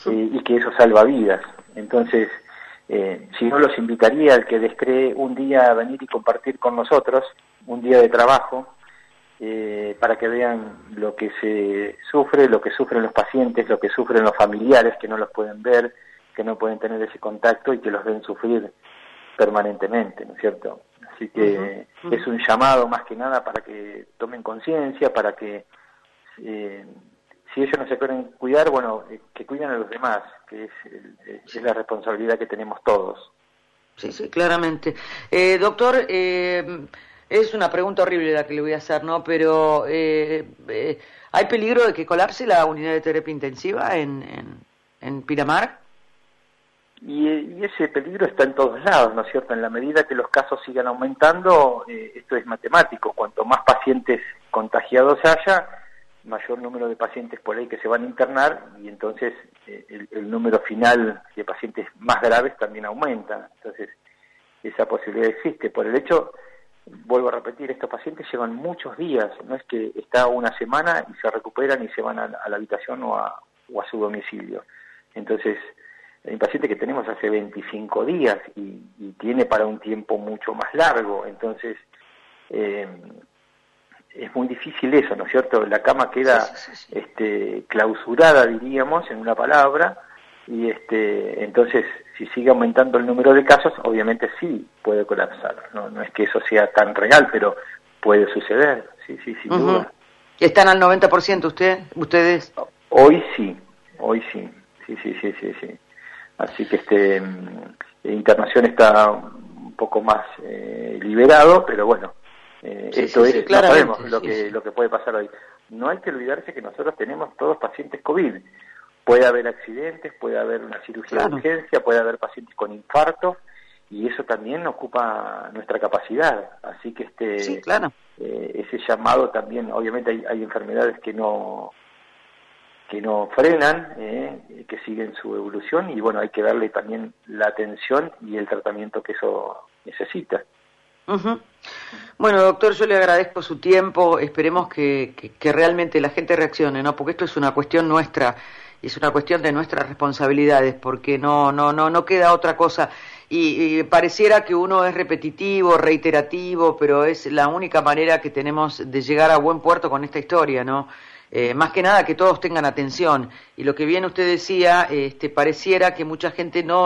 y que eso salva vidas. Entonces, si no, los invitaría al que les cree un día a venir y compartir con nosotros, un día de trabajo, para que vean lo que se sufre, lo que sufren los pacientes, lo que sufren los familiares que no los pueden ver, que no pueden tener ese contacto y que los ven sufrir permanentemente, ¿no es cierto? Así que es un llamado más que nada para que tomen conciencia, para que si ellos no se quieren cuidar, bueno, que cuiden a los demás, que es la responsabilidad que tenemos todos. Sí, sí, claramente. Doctor, es una pregunta horrible la que le voy a hacer, ¿no? Pero ¿hay peligro de que colapse la unidad de terapia intensiva en Pinamar? Y ese peligro está en todos lados, ¿no es cierto? En la medida que los casos sigan aumentando, esto es matemático. Cuanto más pacientes contagiados haya, mayor número de pacientes por ahí que se van a internar, y entonces el número final de pacientes más graves también aumenta. Entonces, esa posibilidad existe. Por el hecho, vuelvo a repetir, estos pacientes llevan muchos días, no es que está una semana y se recuperan y se van a la habitación o a su domicilio. Entonces, hay un paciente que tenemos hace 25 días y tiene para un tiempo mucho más largo. Entonces, es muy difícil eso, ¿no es cierto? La cama queda clausurada, diríamos, en una palabra, y entonces, si sigue aumentando el número de casos, obviamente sí puede colapsar. No es que eso sea tan real, pero puede suceder, sí, sin duda. ¿Están al 90% ustedes? Hoy sí, sí. Así que internación está un poco más liberado, pero bueno, esto es, no sabemos lo que puede pasar hoy. No hay que olvidarse que nosotros tenemos todos pacientes COVID. Puede haber accidentes, puede haber una cirugía de urgencia, puede haber pacientes con infarto, y eso también ocupa nuestra capacidad. Así que ese llamado también, obviamente hay enfermedades que no frenan, que siguen su evolución, y bueno, hay que darle también la atención y el tratamiento que eso necesita. Bueno, doctor, yo le agradezco su tiempo. Esperemos que realmente la gente reaccione, ¿no? Porque esto es una cuestión nuestra, es una cuestión de nuestras responsabilidades, porque no queda otra cosa. Y pareciera que uno es repetitivo, reiterativo, pero es la única manera que tenemos de llegar a buen puerto con esta historia, ¿no? Más que nada que todos tengan atención. Y lo que bien usted decía, pareciera que mucha gente no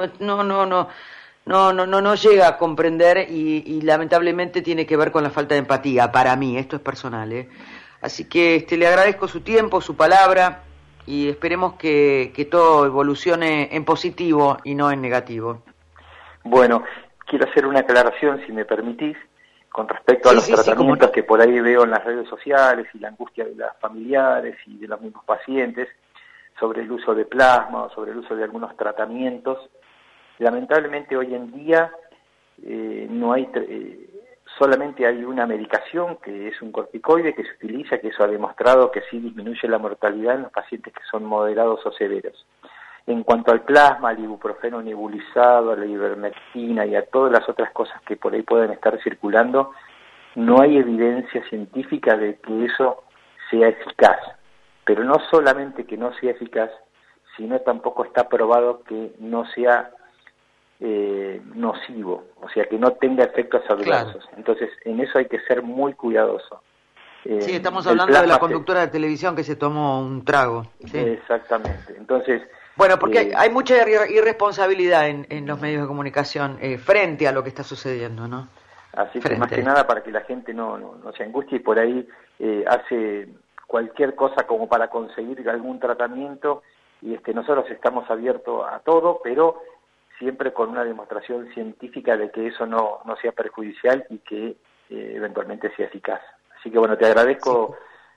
llega a comprender, y lamentablemente tiene que ver con la falta de empatía. Para mí, esto es personal, ¿eh? Así que le agradezco su tiempo, su palabra, y esperemos que todo evolucione en positivo y no en negativo. Bueno, quiero hacer una aclaración, si me permitís, con respecto a los tratamientos que por ahí veo en las redes sociales y la angustia de las familiares y de los mismos pacientes sobre el uso de plasma o sobre el uso de algunos tratamientos. Lamentablemente hoy en día no hay solamente hay una medicación que es un corticoide que se utiliza, que eso ha demostrado que sí disminuye la mortalidad en los pacientes que son moderados o severos. En cuanto al plasma, al ibuprofeno nebulizado, a la ivermectina y a todas las otras cosas que por ahí pueden estar circulando, no hay evidencia científica de que eso sea eficaz. Pero no solamente que no sea eficaz, sino tampoco está probado que no sea nocivo, o sea, que no tenga efectos adversos. Entonces, en eso hay que ser muy cuidadoso. Sí, estamos hablando de la conductora de televisión que se tomó un trago. Sí. Exactamente. Entonces, bueno, porque hay mucha irresponsabilidad en los medios de comunicación frente a lo que está sucediendo, ¿no? Así que más que nada para que la gente no se angustie y por ahí hace cualquier cosa como para conseguir algún tratamiento, y nosotros estamos abiertos a todo, pero siempre con una demostración científica de que eso no sea perjudicial y que eventualmente sea eficaz. Así que bueno, te agradezco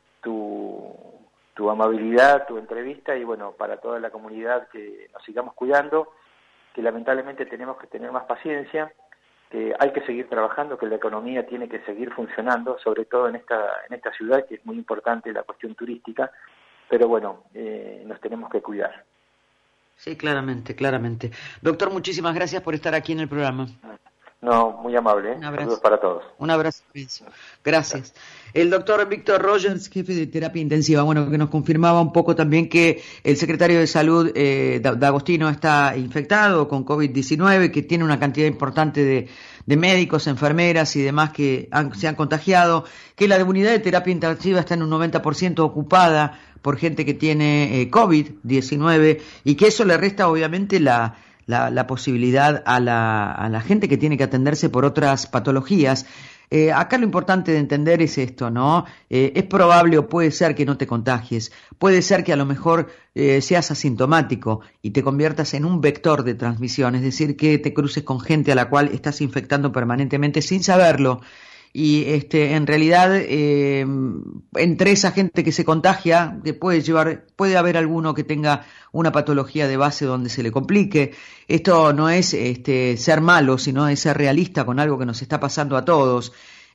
tu amabilidad, tu entrevista, y bueno, para toda la comunidad que nos sigamos cuidando, que lamentablemente tenemos que tener más paciencia, que hay que seguir trabajando, que la economía tiene que seguir funcionando, sobre todo en esta ciudad, que es muy importante la cuestión turística, pero bueno, nos tenemos que cuidar. Sí, claramente. Doctor, muchísimas gracias por estar aquí en el programa. No, muy amable, ¿eh? Un abrazo. Saludos para todos. Un abrazo. Gracias. El doctor Víctor Rogers, jefe de terapia intensiva, bueno, que nos confirmaba un poco también que el secretario de Salud, D'Agostino, está infectado con COVID-19, que tiene una cantidad importante de médicos, enfermeras y demás que se han contagiado, que la unidad de terapia intensiva está en un 90% ocupada por gente que tiene COVID-19 y que eso le resta obviamente la posibilidad a la gente que tiene que atenderse por otras patologías. Acá lo importante de entender es esto, ¿no? Es probable o puede ser que no te contagies, puede ser que a lo mejor seas asintomático y te conviertas en un vector de transmisión, es decir, que te cruces con gente a la cual estás infectando permanentemente sin saberlo. Y en realidad entre esa gente que se contagia puede haber alguno que tenga una patología de base donde se le complique. Esto no es ser malo, sino es ser realista con algo que nos está pasando a todos.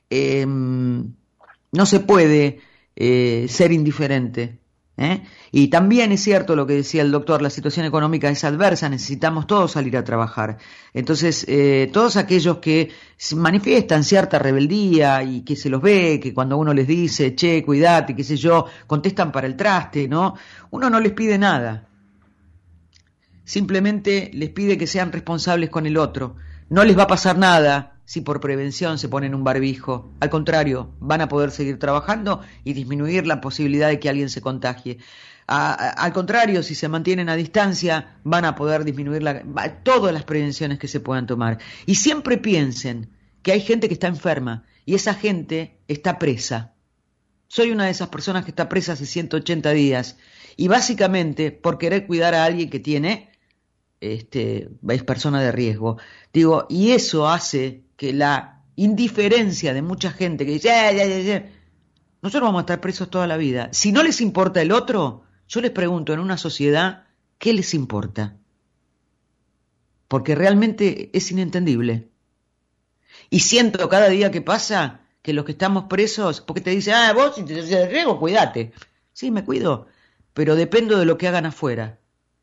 No se puede ser indiferente. Y también es cierto lo que decía el doctor, la situación económica es adversa, necesitamos todos salir a trabajar. Entonces, todos aquellos que manifiestan cierta rebeldía y que se los ve, que cuando uno les dice, che, cuidate, qué sé yo, contestan para el traste, ¿no? Uno no les pide nada. Simplemente les pide que sean responsables con el otro. No les va a pasar nada si por prevención se ponen un barbijo. Al contrario, van a poder seguir trabajando y disminuir la posibilidad de que alguien se contagie. Al contrario, si se mantienen a distancia, van a poder disminuir todas las prevenciones que se puedan tomar. Y siempre piensen que hay gente que está enferma y esa gente está presa. Soy una de esas personas que está presa hace 180 días y básicamente por querer cuidar a alguien que tiene es persona de riesgo. Digo, y eso hace que la indiferencia de mucha gente que dice, nosotros vamos a estar presos toda la vida. Si no les importa el otro, yo les pregunto, en una sociedad, ¿qué les importa? Porque realmente es inentendible. Y siento cada día que pasa que los que estamos presos, porque te dicen, vos si te haces de riesgo, cuídate. Sí, me cuido, pero dependo de lo que hagan afuera.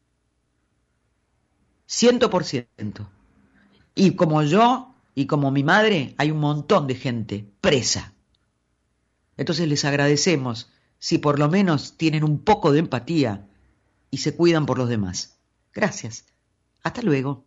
100%. Y como yo y como mi madre, hay un montón de gente presa. Entonces les agradecemos si por lo menos tienen un poco de empatía y se cuidan por los demás. Gracias. Hasta luego.